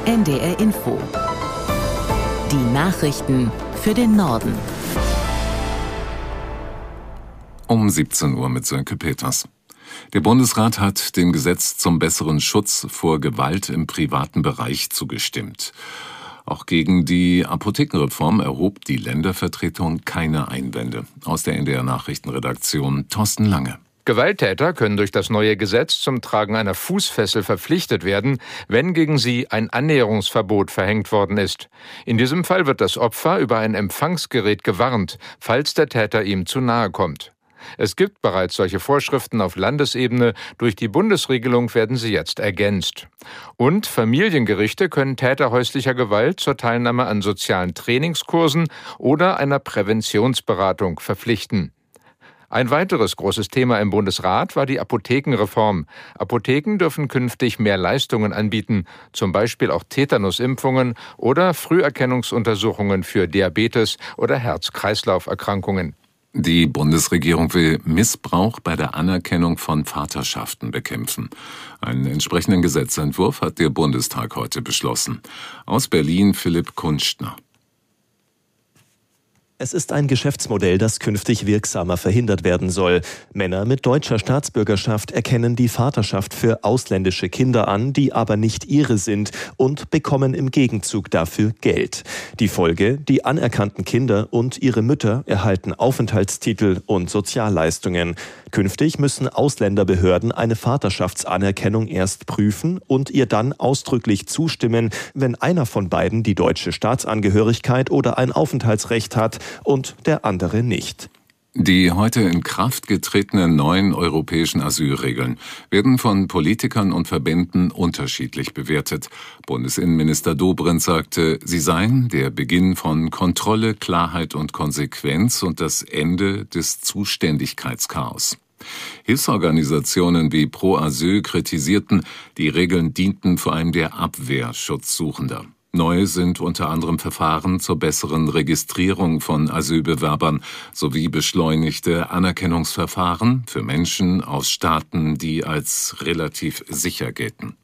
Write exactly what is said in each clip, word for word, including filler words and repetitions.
N D R Info. Die Nachrichten für den Norden. Um siebzehn Uhr mit Sönke Peters. Der Bundesrat hat dem Gesetz zum besseren Schutz vor Gewalt im privaten Bereich zugestimmt. Auch gegen die Apothekenreform erhob die Ländervertretung keine Einwände. Aus der N D R Nachrichtenredaktion Thorsten Lange. Gewalttäter können durch das neue Gesetz zum Tragen einer Fußfessel verpflichtet werden, wenn gegen sie ein Annäherungsverbot verhängt worden ist. In diesem Fall wird das Opfer über ein Empfangsgerät gewarnt, falls der Täter ihm zu nahe kommt. Es gibt bereits solche Vorschriften auf Landesebene, durch die Bundesregelung werden sie jetzt ergänzt. Und Familiengerichte können Täter häuslicher Gewalt zur Teilnahme an sozialen Trainingskursen oder einer Präventionsberatung verpflichten. Ein weiteres großes Thema im Bundesrat war die Apothekenreform. Apotheken dürfen künftig mehr Leistungen anbieten, zum Beispiel auch Tetanusimpfungen oder Früherkennungsuntersuchungen für Diabetes oder Herz-Kreislauf-Erkrankungen. Die Bundesregierung will Missbrauch bei der Anerkennung von Vaterschaften bekämpfen. Einen entsprechenden Gesetzentwurf hat der Bundestag heute beschlossen. Aus Berlin Philipp Kunstner. Es ist ein Geschäftsmodell, das künftig wirksamer verhindert werden soll. Männer mit deutscher Staatsbürgerschaft erkennen die Vaterschaft für ausländische Kinder an, die aber nicht ihre sind, und bekommen im Gegenzug dafür Geld. Die Folge: Die anerkannten Kinder und ihre Mütter erhalten Aufenthaltstitel und Sozialleistungen. Künftig müssen Ausländerbehörden eine Vaterschaftsanerkennung erst prüfen und ihr dann ausdrücklich zustimmen, wenn einer von beiden die deutsche Staatsangehörigkeit oder ein Aufenthaltsrecht hat und der andere nicht. Die heute in Kraft getretenen neuen europäischen Asylregeln werden von Politikern und Verbänden unterschiedlich bewertet. Bundesinnenminister Dobrindt sagte, sie seien der Beginn von Kontrolle, Klarheit und Konsequenz und das Ende des Zuständigkeitschaos. Hilfsorganisationen wie Pro Asyl kritisierten, die Regeln dienten vor allem der Abwehr Schutzsuchender. Neu sind unter anderem Verfahren zur besseren Registrierung von Asylbewerbern sowie beschleunigte Anerkennungsverfahren für Menschen aus Staaten, die als relativ sicher gelten.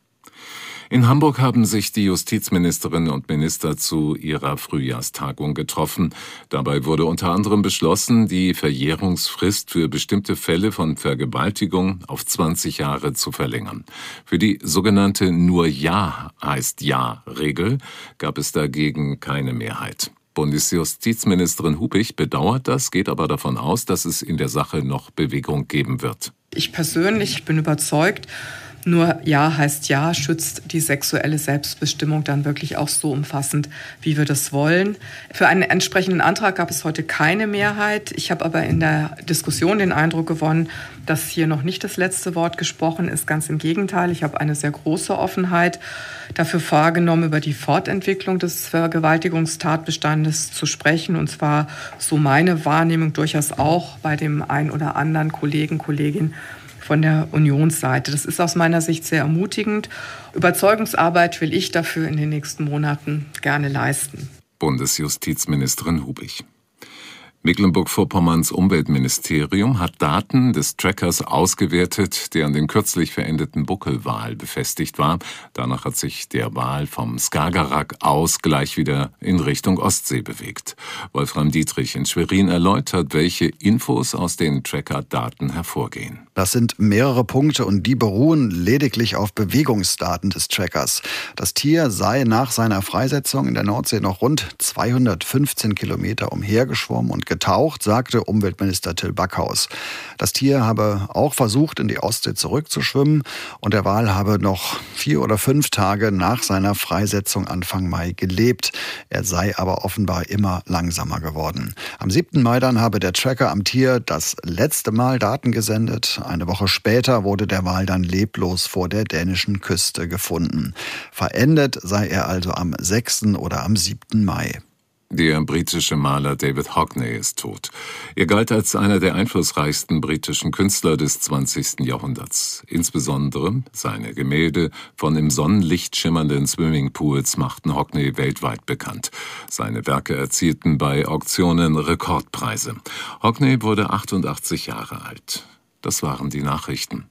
In Hamburg haben sich die Justizministerinnen und Minister zu ihrer Frühjahrstagung getroffen. Dabei wurde unter anderem beschlossen, die Verjährungsfrist für bestimmte Fälle von Vergewaltigung auf zwanzig Jahre zu verlängern. Für die sogenannte Nur Ja heißt Ja-Regel gab es dagegen keine Mehrheit. Bundesjustizministerin Hubich bedauert das, geht aber davon aus, dass es in der Sache noch Bewegung geben wird. Ich persönlich bin überzeugt, nur Ja heißt Ja schützt die sexuelle Selbstbestimmung dann wirklich auch so umfassend, wie wir das wollen. Für einen entsprechenden Antrag gab es heute keine Mehrheit. Ich habe aber in der Diskussion den Eindruck gewonnen, dass hier noch nicht das letzte Wort gesprochen ist. Ganz im Gegenteil, ich habe eine sehr große Offenheit dafür vorgenommen, über die Fortentwicklung des Vergewaltigungstatbestandes zu sprechen. Und zwar, so meine Wahrnehmung, durchaus auch bei dem einen oder anderen Kollegen, Kollegin von der Unionsseite. Das ist aus meiner Sicht sehr ermutigend. Überzeugungsarbeit will ich dafür in den nächsten Monaten gerne leisten. Bundesjustizministerin Hubich. Mecklenburg-Vorpommerns Umweltministerium hat Daten des Trackers ausgewertet, der an den kürzlich verendeten Buckelwal befestigt war. Danach hat sich der Wal vom Skagerrak aus gleich wieder in Richtung Ostsee bewegt. Wolfram Dietrich in Schwerin erläutert, welche Infos aus den Tracker-Daten hervorgehen. Das sind mehrere Punkte und die beruhen lediglich auf Bewegungsdaten des Trackers. Das Tier sei nach seiner Freisetzung in der Nordsee noch rund zweihundertfünfzehn Kilometer umhergeschwommen und getaucht, sagte Umweltminister Till Backhaus. Das Tier habe auch versucht, in die Ostsee zurückzuschwimmen und der Wal habe noch vier oder fünf Tage nach seiner Freisetzung Anfang Mai gelebt. Er sei aber offenbar immer langsamer geworden. Am siebten Mai dann habe der Tracker am Tier das letzte Mal Daten gesendet. Eine Woche später wurde der Wal dann leblos vor der dänischen Küste gefunden. Verendet sei er also am sechsten oder am siebten Mai. Der britische Maler David Hockney ist tot. Er galt als einer der einflussreichsten britischen Künstler des zwanzigsten Jahrhunderts. Insbesondere seine Gemälde von im Sonnenlicht schimmernden Swimmingpools machten Hockney weltweit bekannt. Seine Werke erzielten bei Auktionen Rekordpreise. Hockney wurde achtundachtzig Jahre alt. Das waren die Nachrichten.